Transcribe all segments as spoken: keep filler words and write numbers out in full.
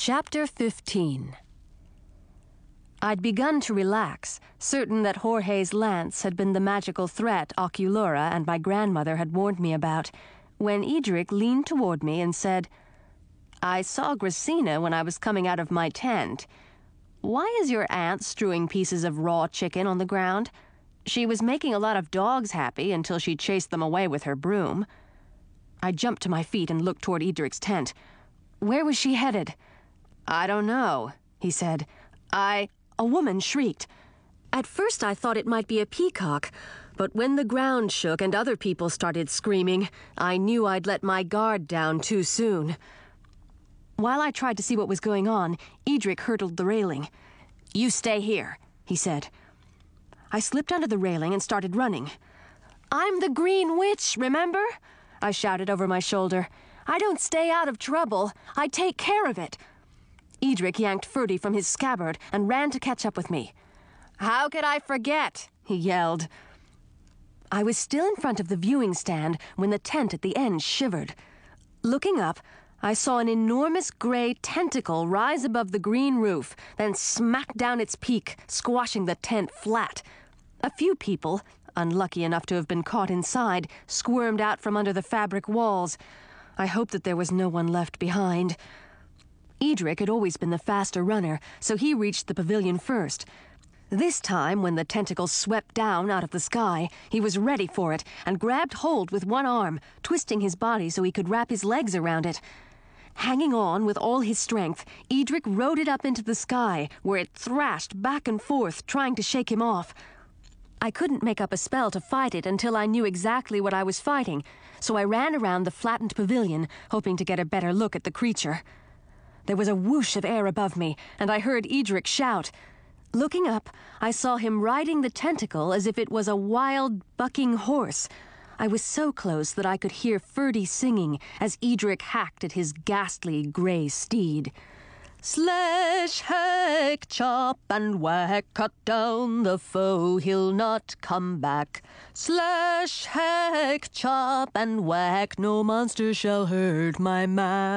Chapter fifteen. I'd begun to relax, certain that Jorge's lance had been the magical threat Oculura and my grandmother had warned me about, when Edric leaned toward me and said, "I saw Gracina when I was coming out of my tent. Why is your aunt strewing pieces of raw chicken on the ground? She was making a lot of dogs happy until she chased them away with her broom." I jumped to my feet and looked toward Edric's tent. Where was she headed? "I don't know," he said. I... A woman shrieked. At first I thought it might be a peacock, but when the ground shook and other people started screaming, I knew I'd let my guard down too soon. While I tried to see what was going on, Edric hurdled the railing. "You stay here," he said. I slipped under the railing and started running. "I'm the Green Witch, remember?" I shouted over my shoulder. "I don't stay out of trouble. I take care of it." Edric yanked Ferdy from his scabbard and ran to catch up with me. "How could I forget?" he yelled. I was still in front of the viewing stand when the tent at the end shivered. Looking up, I saw an enormous gray tentacle rise above the green roof, then smack down its peak, squashing the tent flat. A few people, unlucky enough to have been caught inside, squirmed out from under the fabric walls. I hoped that there was no one left behind. Edric had always been the faster runner, so he reached the pavilion first. This time, when the tentacle swept down out of the sky, he was ready for it and grabbed hold with one arm, twisting his body so he could wrap his legs around it. Hanging on with all his strength, Edric rode it up into the sky, where it thrashed back and forth, trying to shake him off. I couldn't make up a spell to fight it until I knew exactly what I was fighting, so I ran around the flattened pavilion, hoping to get a better look at the creature. There was a whoosh of air above me, and I heard Edric shout. Looking up, I saw him riding the tentacle as if it was a wild, bucking horse. I was so close that I could hear Ferdy singing as Edric hacked at his ghastly gray steed. "Slash, hack, chop, and whack, cut down the foe, he'll not come back. Slash, hack, chop, and whack, no monster shall hurt my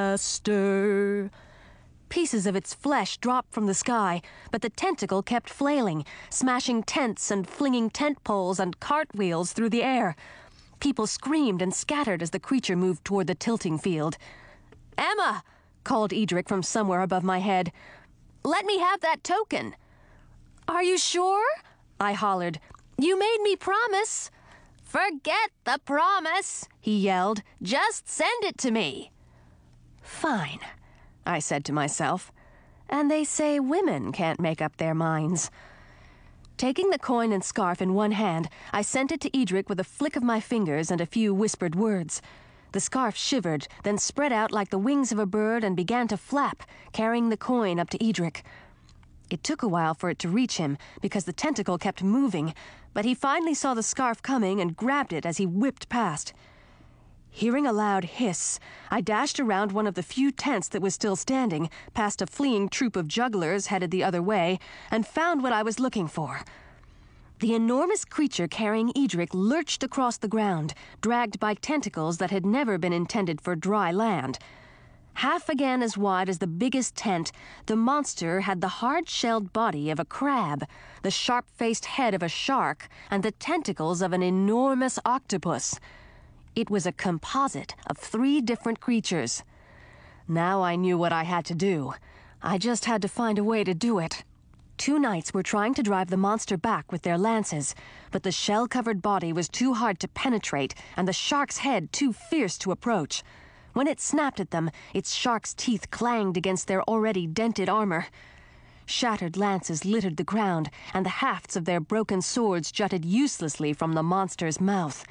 master." Pieces of its flesh dropped from the sky, but the tentacle kept flailing, smashing tents and flinging tent poles and cartwheels through the air. People screamed and scattered as the creature moved toward the tilting field. "Emma!" called Edric from somewhere above my head. "Let me have that token." "Are you sure?" I hollered. "You made me promise." "Forget the promise," he yelled. "Just send it to me." "Fine," I said to myself. And they say women can't make up their minds. Taking the coin and scarf in one hand, I sent it to Edric with a flick of my fingers and a few whispered words. The scarf shivered, then spread out like the wings of a bird and began to flap, carrying the coin up to Edric. It took a while for it to reach him, because the tentacle kept moving, but he finally saw the scarf coming and grabbed it as he whipped past. Hearing a loud hiss, I dashed around one of the few tents that was still standing, past a fleeing troop of jugglers headed the other way, and found what I was looking for. The enormous creature carrying Edric lurched across the ground, dragged by tentacles that had never been intended for dry land. Half again as wide as the biggest tent, the monster had the hard-shelled body of a crab, the sharp-faced head of a shark, and the tentacles of an enormous octopus. It was a composite of three different creatures. Now I knew what I had to do. I just had to find a way to do it. Two knights were trying to drive the monster back with their lances, but the shell-covered body was too hard to penetrate and the shark's head too fierce to approach. When it snapped at them, its shark's teeth clanged against their already dented armor. Shattered lances littered the ground, and the hafts of their broken swords jutted uselessly from the monster's mouth.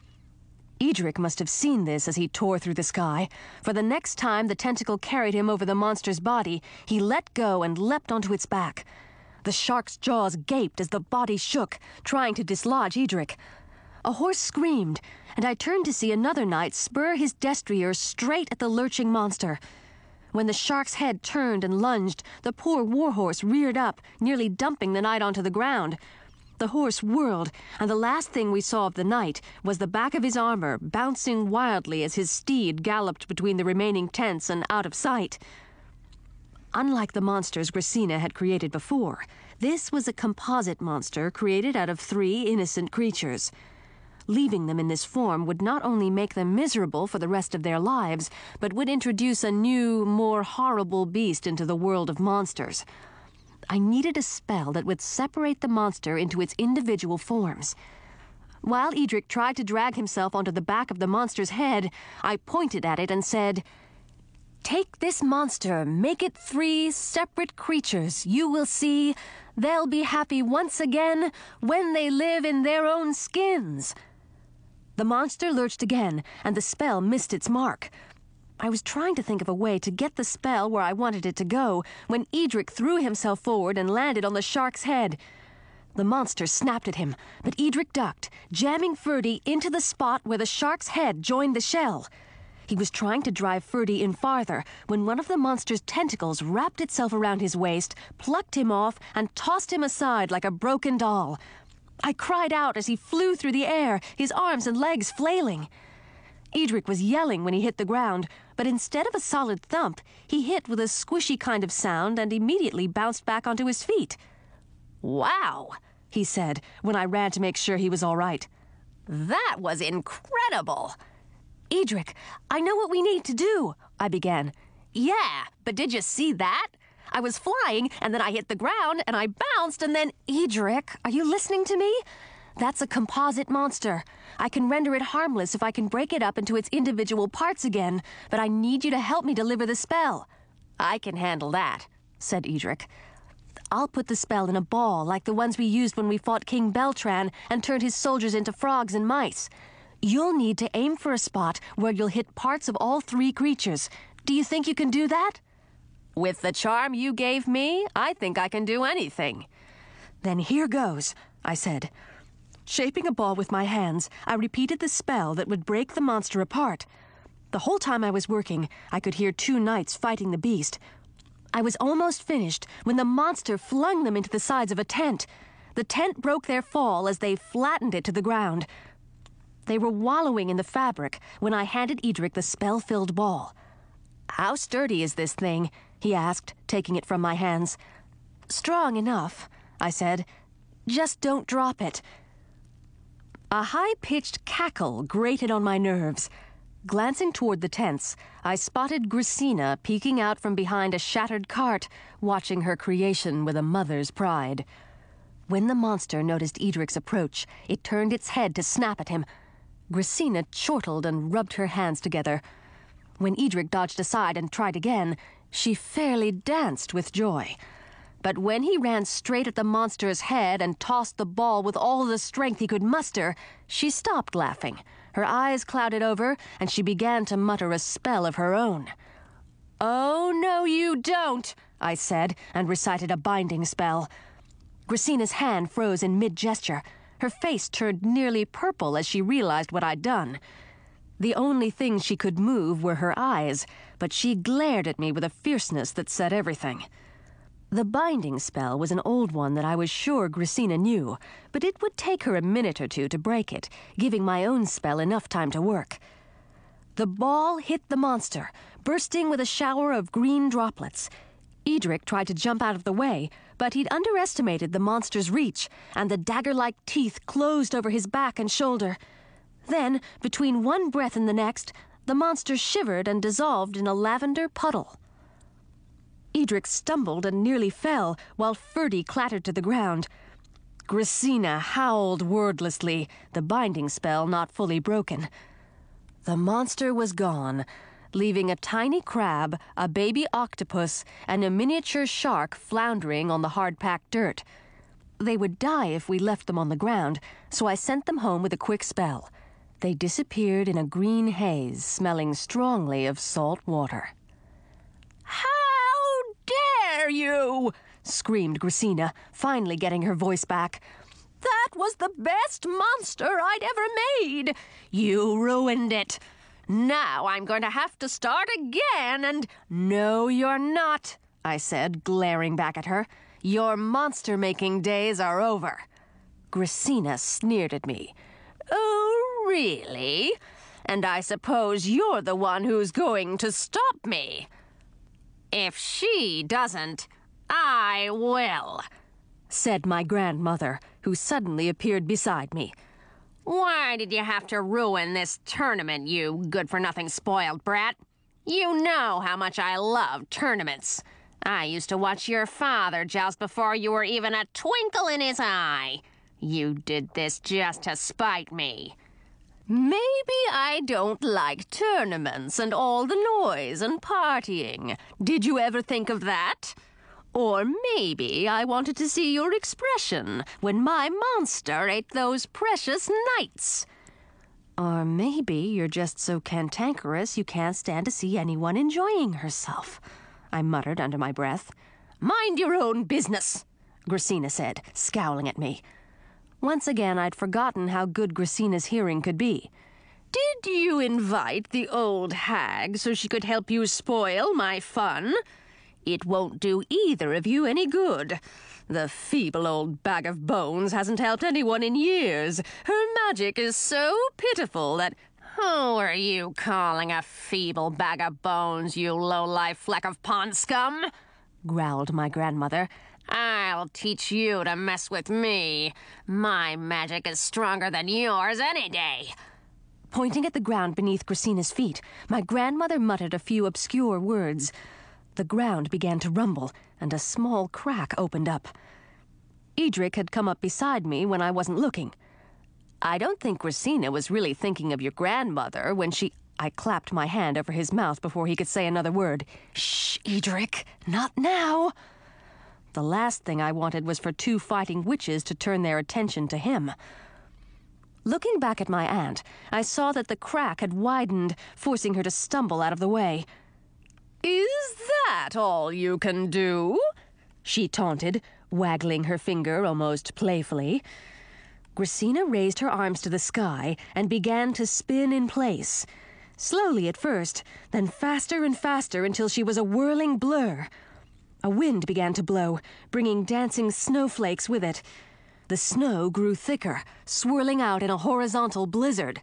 Edric must have seen this as he tore through the sky, for the next time the tentacle carried him over the monster's body, he let go and leapt onto its back. The shark's jaws gaped as the body shook, trying to dislodge Edric. A horse screamed, and I turned to see another knight spur his destrier straight at the lurching monster. When the shark's head turned and lunged, the poor warhorse reared up, nearly dumping the knight onto the ground. The horse whirled, and the last thing we saw of the knight was the back of his armor bouncing wildly as his steed galloped between the remaining tents and out of sight. Unlike the monsters Gracina had created before, this was a composite monster created out of three innocent creatures. Leaving them in this form would not only make them miserable for the rest of their lives, but would introduce a new, more horrible beast into the world of monsters. I needed a spell that would separate the monster into its individual forms. While Edric tried to drag himself onto the back of the monster's head, I pointed at it and said, "Take this monster, make it three separate creatures. You will see they'll be happy once again when they live in their own skins." The monster lurched again, and the spell missed its mark. I was trying to think of a way to get the spell where I wanted it to go when Edric threw himself forward and landed on the shark's head. The monster snapped at him, but Edric ducked, jamming Ferdy into the spot where the shark's head joined the shell. He was trying to drive Ferdy in farther when one of the monster's tentacles wrapped itself around his waist, plucked him off, and tossed him aside like a broken doll. I cried out as he flew through the air, his arms and legs flailing. Edric was yelling when he hit the ground, but instead of a solid thump, he hit with a squishy kind of sound and immediately bounced back onto his feet. "Wow," he said when I ran to make sure he was all right. "That was incredible." "Edric, I know what we need to do," I began. "Yeah, but did you see that? I was flying, and then I hit the ground, and I bounced, and then—" "Edric, are you listening to me? That's a composite monster. I can render it harmless if I can break it up into its individual parts again, but I need you to help me deliver the spell." "I can handle that," said Edric. "I'll put the spell in a ball like the ones we used when we fought King Beltran and turned his soldiers into frogs and mice. You'll need to aim for a spot where you'll hit parts of all three creatures. Do you think you can do that?" "With the charm you gave me, I think I can do anything." "Then here goes," I said. Shaping a ball with my hands, I repeated the spell that would break the monster apart. The whole time I was working, I could hear two knights fighting the beast. I was almost finished when the monster flung them into the sides of a tent. The tent broke their fall as they flattened it to the ground. They were wallowing in the fabric when I handed Edric the spell-filled ball. "How sturdy is this thing?" he asked, taking it from my hands. "Strong enough," I said. "Just don't drop it." A high-pitched cackle grated on my nerves. Glancing toward the tents, I spotted Gracina peeking out from behind a shattered cart, watching her creation with a mother's pride. When the monster noticed Edric's approach, it turned its head to snap at him. Gracina chortled and rubbed her hands together. When Edric dodged aside and tried again, she fairly danced with joy. But when he ran straight at the monster's head and tossed the ball with all the strength he could muster, she stopped laughing. Her eyes clouded over, and she began to mutter a spell of her own. "Oh, no, you don't," I said, and recited a binding spell. Gracina's hand froze in mid-gesture. Her face turned nearly purple as she realized what I'd done. The only things she could move were her eyes, but she glared at me with a fierceness that said everything. The binding spell was an old one that I was sure Gracina knew, but it would take her a minute or two to break it, giving my own spell enough time to work. The ball hit the monster, bursting with a shower of green droplets. Edric tried to jump out of the way, but he'd underestimated the monster's reach, and the dagger-like teeth closed over his back and shoulder. Then, between one breath and the next, the monster shivered and dissolved in a lavender puddle. Edric stumbled and nearly fell, while Ferdy clattered to the ground. Gracina howled wordlessly, the binding spell not fully broken. The monster was gone, leaving a tiny crab, a baby octopus, and a miniature shark floundering on the hard-packed dirt. They would die if we left them on the ground, so I sent them home with a quick spell. They disappeared in a green haze, smelling strongly of salt water. "How dare you!" screamed Gracina, finally getting her voice back. "That was the best monster I'd ever made. You ruined it. Now I'm going to have to start again and—" "No, you're not," I said, glaring back at her. "Your monster-making days are over." Gracina sneered at me. "Oh, really? And I suppose you're the one who's going to stop me." If she doesn't, I will, said my grandmother, who suddenly appeared beside me. Why did you have to ruin this tournament, you good-for-nothing spoiled brat? You know how much I love tournaments. I used to watch your father joust before you were even a twinkle in his eye. You did this just to spite me. Maybe I don't like tournaments and all the noise and partying. Did you ever think of that? Or maybe I wanted to see your expression when my monster ate those precious knights. Or maybe you're just so cantankerous you can't stand to see anyone enjoying herself, I muttered under my breath. Mind your own business, Gracina said, scowling at me. Once again, I'd forgotten how good Gracina's hearing could be. Did you invite the old hag so she could help you spoil my fun? It won't do either of you any good. The feeble old bag of bones hasn't helped anyone in years. Her magic is so pitiful that... Who are you calling a feeble bag of bones, you low-life fleck of pond scum? Growled my grandmother. I'll teach you to mess with me. My magic is stronger than yours any day. Pointing at the ground beneath Gracina's feet, my grandmother muttered a few obscure words. The ground began to rumble, and a small crack opened up. Edric had come up beside me when I wasn't looking. I don't think Gracina was really thinking of your grandmother when she... I clapped my hand over his mouth before he could say another word. Shh, Edric, not now. The last thing I wanted was for two fighting witches to turn their attention to him. Looking back at my aunt, I saw that the crack had widened, forcing her to stumble out of the way. Is that all you can do? She taunted, waggling her finger almost playfully. Gracina raised her arms to the sky and began to spin in place. Slowly at first, then faster and faster until she was a whirling blur. A wind began to blow, bringing dancing snowflakes with it. The snow grew thicker, swirling out in a horizontal blizzard.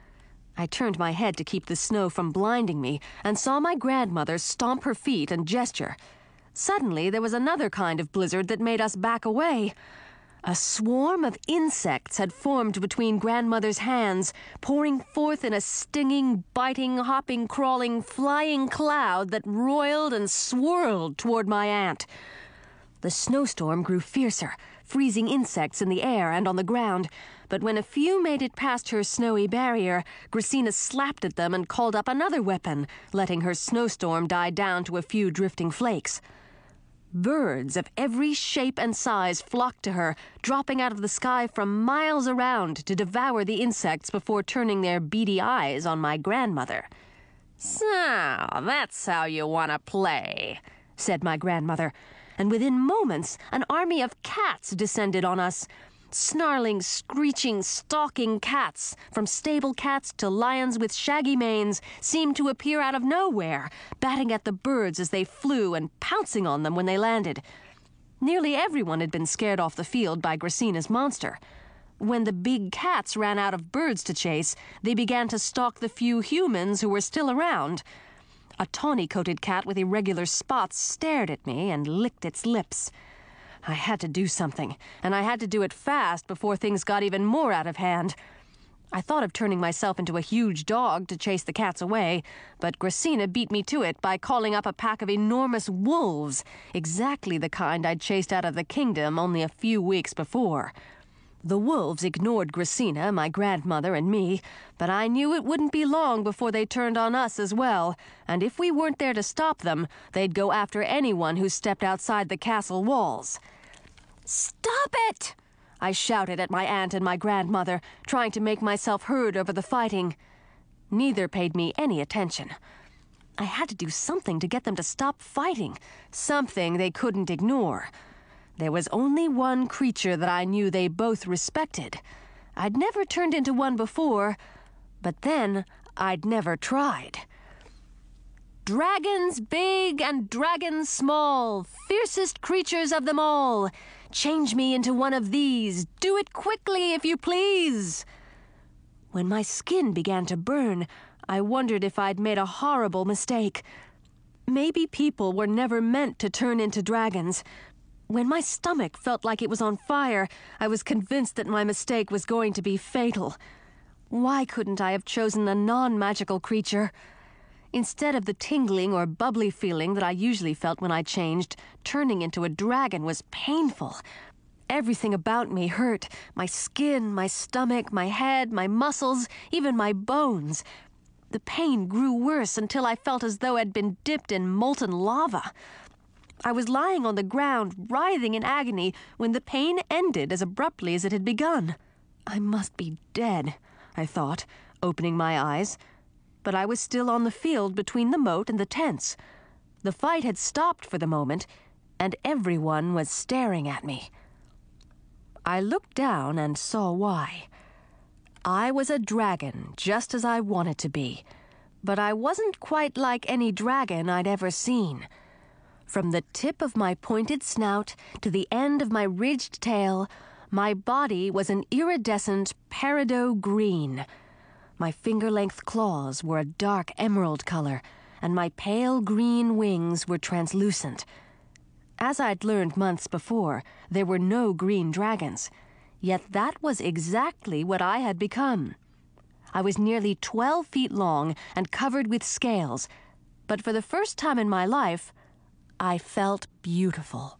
I turned my head to keep the snow from blinding me and saw my grandmother stomp her feet and gesture. Suddenly, there was another kind of blizzard that made us back away. A swarm of insects had formed between grandmother's hands, pouring forth in a stinging, biting, hopping, crawling, flying cloud that roiled and swirled toward my aunt. The snowstorm grew fiercer, freezing insects in the air and on the ground, but when a few made it past her snowy barrier, Gracina slapped at them and called up another weapon, letting her snowstorm die down to a few drifting flakes. Birds of every shape and size flocked to her, dropping out of the sky from miles around to devour the insects before turning their beady eyes on my grandmother. So, that's how you want to play, said my grandmother, and within moments an army of cats descended on us. Snarling, screeching, stalking cats, from stable cats to lions with shaggy manes, seemed to appear out of nowhere, batting at the birds as they flew and pouncing on them when they landed. Nearly everyone had been scared off the field by Gracina's monster. When the big cats ran out of birds to chase, they began to stalk the few humans who were still around. A tawny-coated cat with irregular spots stared at me and licked its lips. I had to do something, and I had to do it fast before things got even more out of hand. I thought of turning myself into a huge dog to chase the cats away, but Gracina beat me to it by calling up a pack of enormous wolves, exactly the kind I'd chased out of the kingdom only a few weeks before. The wolves ignored Gracina, my grandmother, and me, but I knew it wouldn't be long before they turned on us as well, and if we weren't there to stop them, they'd go after anyone who stepped outside the castle walls. "Stop it!" I shouted at my aunt and my grandmother, trying to make myself heard over the fighting. Neither paid me any attention. I had to do something to get them to stop fighting, something they couldn't ignore. There was only one creature that I knew they both respected. I'd never turned into one before, but then I'd never tried. Dragons big and dragons small, fiercest creatures of them all. Change me into one of these. Do it quickly, if you please. When my skin began to burn, I wondered if I'd made a horrible mistake. Maybe people were never meant to turn into dragons. When my stomach felt like it was on fire, I was convinced that my mistake was going to be fatal. Why couldn't I have chosen a non-magical creature? Instead of the tingling or bubbly feeling that I usually felt when I changed, turning into a dragon was painful. Everything about me hurt. My skin, my stomach, my head, my muscles, even my bones. The pain grew worse until I felt as though I'd been dipped in molten lava. I was lying on the ground, writhing in agony, when the pain ended as abruptly as it had begun. I must be dead, I thought, opening my eyes. But I was still on the field between the moat and the tents. The fight had stopped for the moment, and everyone was staring at me. I looked down and saw why. I was a dragon, just as I wanted to be, but I wasn't quite like any dragon I'd ever seen. From the tip of my pointed snout to the end of my ridged tail, my body was an iridescent peridot green. My finger-length claws were a dark emerald color, and my pale green wings were translucent. As I'd learned months before, there were no green dragons. Yet that was exactly what I had become. I was nearly twelve feet long and covered with scales, but for the first time in my life, I felt beautiful.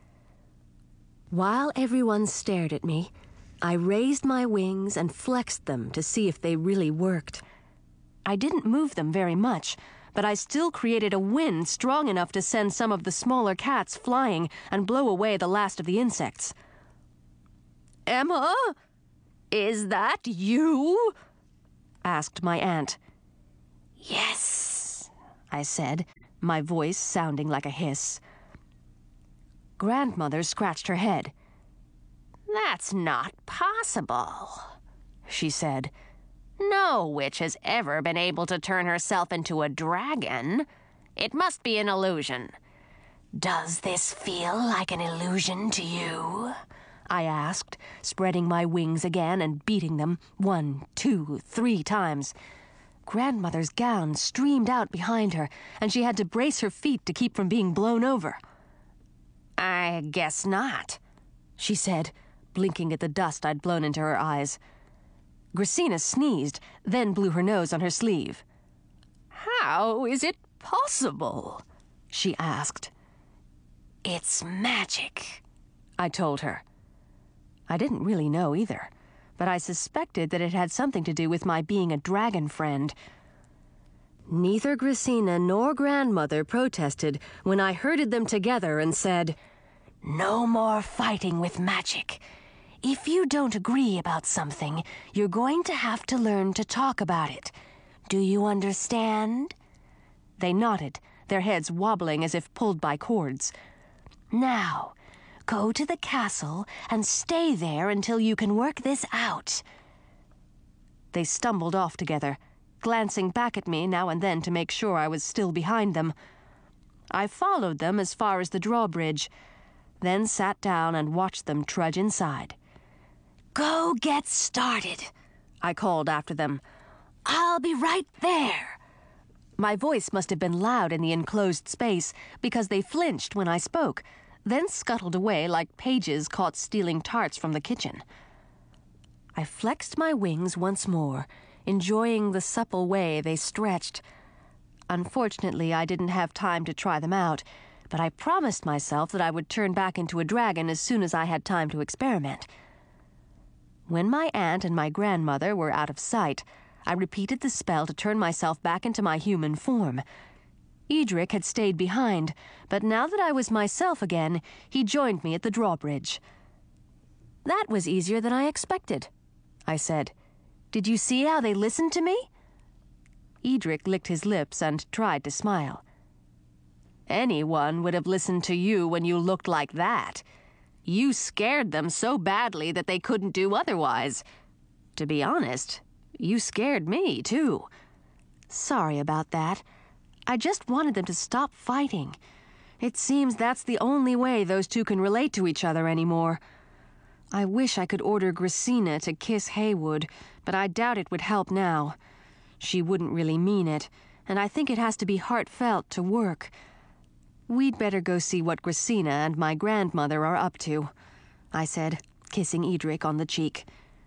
While everyone stared at me, I raised my wings and flexed them to see if they really worked. I didn't move them very much, but I still created a wind strong enough to send some of the smaller cats flying and blow away the last of the insects. "Emma, is that you?" asked my aunt. "Yes," I said, my voice sounding like a hiss. Grandmother scratched her head. "That's not possible," she said. "No witch has ever been able to turn herself into a dragon. It must be an illusion." "Does this feel like an illusion to you?" I asked, spreading my wings again and beating them one, two, three times. Grandmother's gown streamed out behind her, and she had to brace her feet to keep from being blown over. "I guess not," she said, blinking at the dust I'd blown into her eyes. Gracina sneezed, then blew her nose on her sleeve. "How is it possible?" she asked. "It's magic," I told her. I didn't really know either, but I suspected that it had something to do with my being a dragon friend. Neither Gracina nor Grandmother protested when I herded them together and said, "No more fighting with magic. If you don't agree about something, you're going to have to learn to talk about it. Do you understand?" They nodded, their heads wobbling as if pulled by cords. "Now, go to the castle and stay there until you can work this out." They stumbled off together, glancing back at me now and then to make sure I was still behind them. I followed them as far as the drawbridge, then sat down and watched them trudge inside. "Go get started," I called after them. "I'll be right there." My voice must have been loud in the enclosed space because they flinched when I spoke, then scuttled away like pages caught stealing tarts from the kitchen. I flexed my wings once more, enjoying the supple way they stretched. Unfortunately, I didn't have time to try them out, but I promised myself that I would turn back into a dragon as soon as I had time to experiment. When my aunt and my grandmother were out of sight, I repeated the spell to turn myself back into my human form. Edric had stayed behind, but now that I was myself again, he joined me at the drawbridge. "That was easier than I expected," I said. "Did you see how they listened to me?" Edric licked his lips and tried to smile. "Anyone would have listened to you when you looked like that. You scared them so badly that they couldn't do otherwise. To be honest, you scared me, too. Sorry about that. I just wanted them to stop fighting. It seems that's the only way those two can relate to each other anymore. I wish I could order Gracina to kiss Haywood, but I doubt it would help now. She wouldn't really mean it, and I think it has to be heartfelt to work. We'd better go see what Gracina and my grandmother are up to, I said, kissing Edric on the cheek.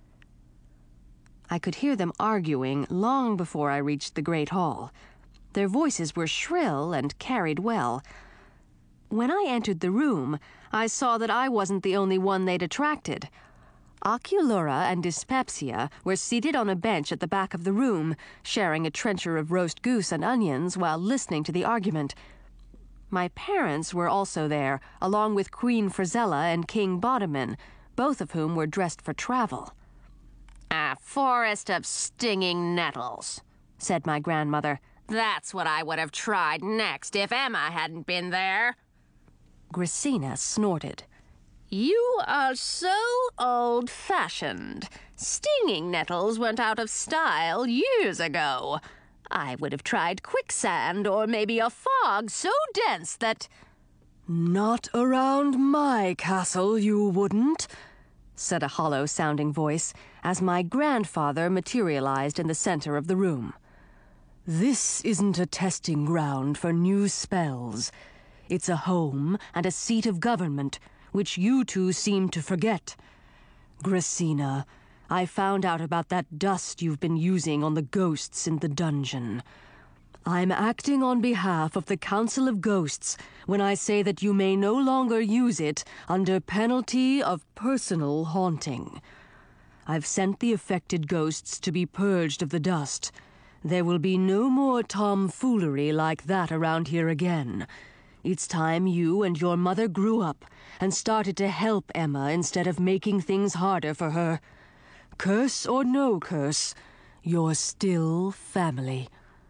I could hear them arguing long before I reached the Great Hall. Their voices were shrill and carried well. When I entered the room, I saw that I wasn't the only one they'd attracted. Oculura and Dyspepsia were seated on a bench at the back of the room, sharing a trencher of roast goose and onions while listening to the argument. My parents were also there, along with Queen Frizella and King Bodeman, both of whom were dressed for travel. A forest of stinging nettles, said my grandmother. That's what I would have tried next if Emma hadn't been there. Gracina snorted. You are so old-fashioned. Stinging nettles went out of style years ago. I would have tried quicksand or maybe a fog so dense that... Not around my castle, you wouldn't, said a hollow-sounding voice as my grandfather materialized in the center of the room. This isn't a testing ground for new spells. It's a home and a seat of government, which you two seem to forget. Gracina, I found out about that dust you've been using on the ghosts in the dungeon. I'm acting on behalf of the Council of Ghosts when I say that you may no longer use it under penalty of personal haunting. I've sent the affected ghosts to be purged of the dust. There will be no more tomfoolery like that around here again. It's time you and your mother grew up and started to help Emma instead of making things harder for her. Curse or no curse, you're still family.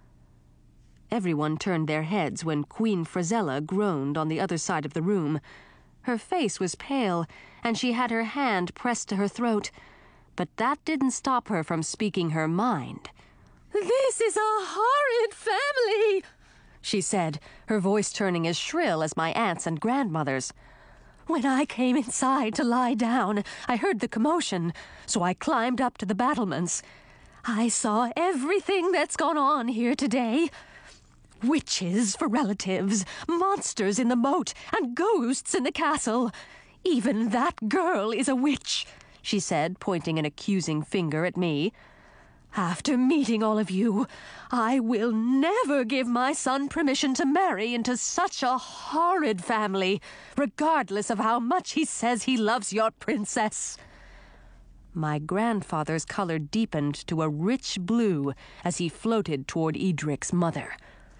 Everyone turned their heads when Queen Frizella groaned on the other side of the room. Her face was pale, and she had her hand pressed to her throat, but that didn't stop her from speaking her mind. "This is a horrid family," she said, her voice turning as shrill as my aunt's and grandmother's. "When I came inside to lie down, I heard the commotion, so I climbed up to the battlements. I saw everything that's gone on here today. Witches for relatives, monsters in the moat, and ghosts in the castle. Even that girl is a witch," she said, pointing an accusing finger at me. "After meeting all of you, I will never give my son permission to marry into such a horrid family, regardless of how much he says he loves your princess." My grandfather's color deepened to a rich blue as he floated toward Edric's mother.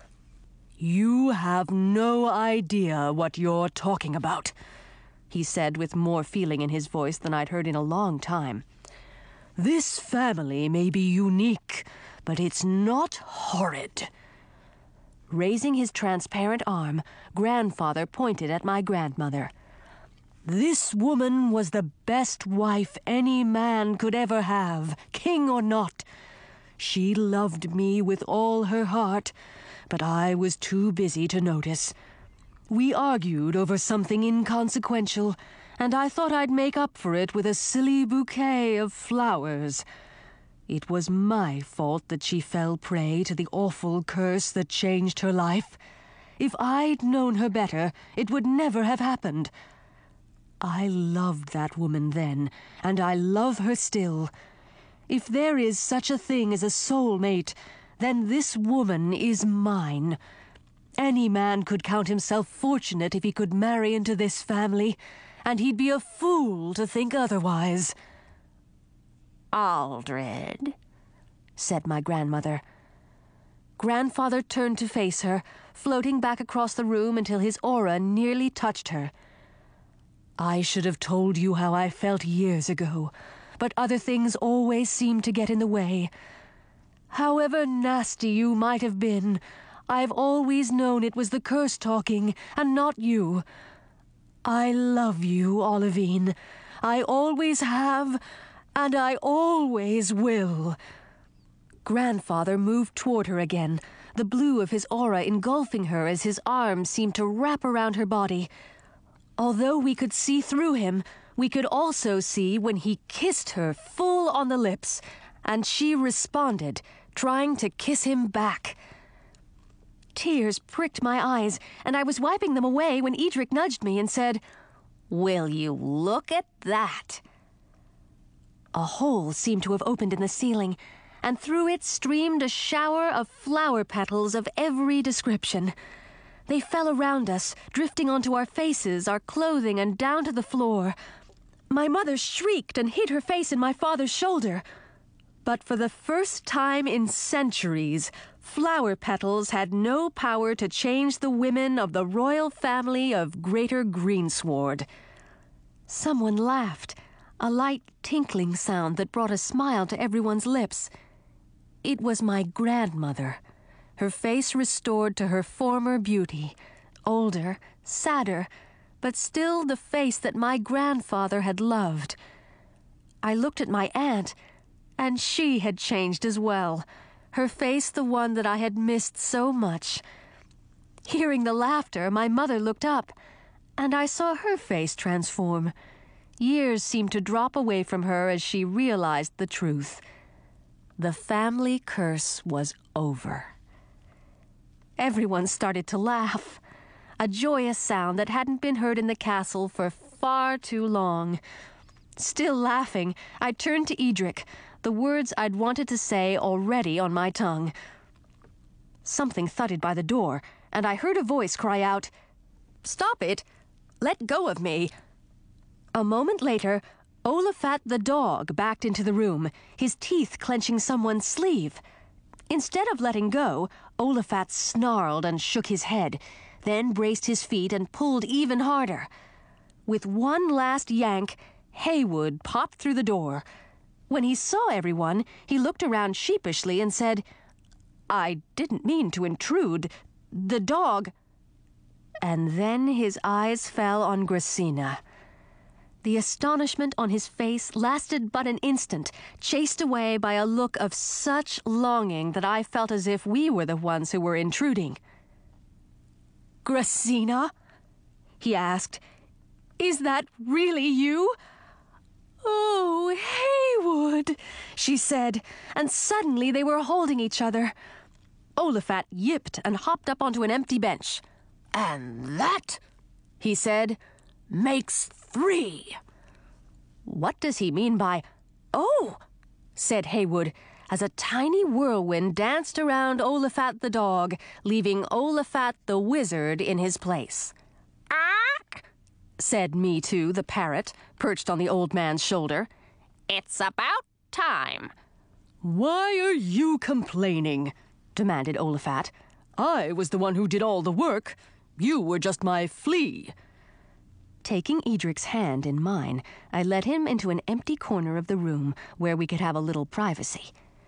"You have no idea what you're talking about," he said with more feeling in his voice than I'd heard in a long time. "This family may be unique, but it's not horrid." Raising his transparent arm, Grandfather pointed at my grandmother. "This woman was the best wife any man could ever have, king or not. She loved me with all her heart, but I was too busy to notice. We argued over something inconsequential, and I thought I'd make up for it with a silly bouquet of flowers. It was my fault that she fell prey to the awful curse that changed her life. If I'd known her better, it would never have happened. I loved that woman then, and I love her still. If there is such a thing as a soulmate, then this woman is mine. Any man could count himself fortunate if he could marry into this family, and he'd be a fool to think otherwise." "Aldred," said my grandmother. Grandfather turned to face her, floating back across the room until his aura nearly touched her. "I should have told you how I felt years ago, but other things always seemed to get in the way. However nasty you might have been, I've always known it was the curse talking, and not you. I love you, Olivine. I always have, and I always will." Grandfather moved toward her again, the blue of his aura engulfing her as his arms seemed to wrap around her body. Although we could see through him, we could also see when he kissed her full on the lips, and she responded, trying to kiss him back. Tears pricked my eyes, and I was wiping them away when Edric nudged me and said, "Will you look at that?" A hole seemed to have opened in the ceiling, and through it streamed a shower of flower petals of every description. They fell around us, drifting onto our faces, our clothing, and down to the floor. My mother shrieked and hid her face in my father's shoulder. But for the first time in centuries, flower petals had no power to change the women of the royal family of Greater Greensward. Someone laughed, a light tinkling sound that brought a smile to everyone's lips. It was my grandmother, her face restored to her former beauty, older, sadder, but still the face that my grandfather had loved. I looked at my aunt, and she had changed as well, her face the one that I had missed so much. Hearing the laughter, my mother looked up, and I saw her face transform. Years seemed to drop away from her as she realized the truth. The family curse was over. Everyone started to laugh, a joyous sound that hadn't been heard in the castle for far too long. Still laughing, I turned to Edric, the words I'd wanted to say already on my tongue. Something thudded by the door, and I heard a voice cry out, "Stop it! Let go of me!" A moment later, Olafat the dog backed into the room, his teeth clenching someone's sleeve. Instead of letting go, Olafat snarled and shook his head, then braced his feet and pulled even harder. With one last yank, Haywood popped through the door. When he saw everyone, he looked around sheepishly and said, "I didn't mean to intrude. The dog—" And then his eyes fell on Gracina. The astonishment on his face lasted but an instant, chased away by a look of such longing that I felt as if we were the ones who were intruding. "Gracina?" he asked. "Is that really you?" "Oh, Haywood," she said, and suddenly they were holding each other. Olafat yipped and hopped up onto an empty bench. "And that," he said, "makes three." "What does he mean by, oh?" said Haywood, as a tiny whirlwind danced around Olafat the dog, leaving Olafat the wizard in his place. Ah! said Me Too, the parrot, perched on the old man's shoulder. It's about time. "Why are you complaining?" demanded Olafat. "I was the one who did all the work. You were just my flea." Taking Edric's hand in mine, I led him into an empty corner of the room where we could have a little privacy.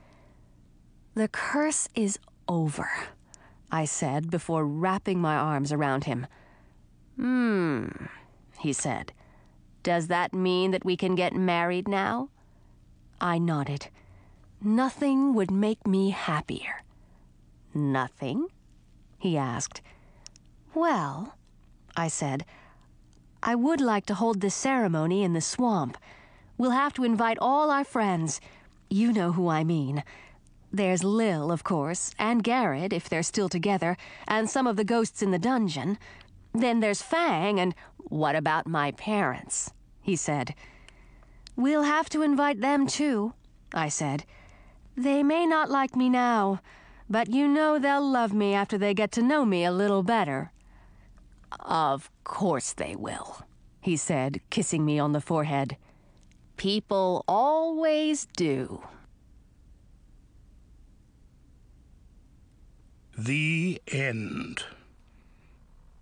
"The curse is over," I said before wrapping my arms around him. "Hmm," he said. "Does that mean that we can get married now?" I nodded. Nothing would make me happier. "Nothing?" he asked. "Well," I said, "I would like to hold this ceremony in the swamp. We'll have to invite all our friends. You know who I mean. There's Lil, of course, and Garrett, if they're still together, and some of the ghosts in the dungeon. Then there's Fang, and—" "What about my parents?" he said. "We'll have to invite them, too," I said. "They may not like me now, but you know they'll love me after they get to know me a little better." "Of course they will," he said, kissing me on the forehead. "People always do." The end.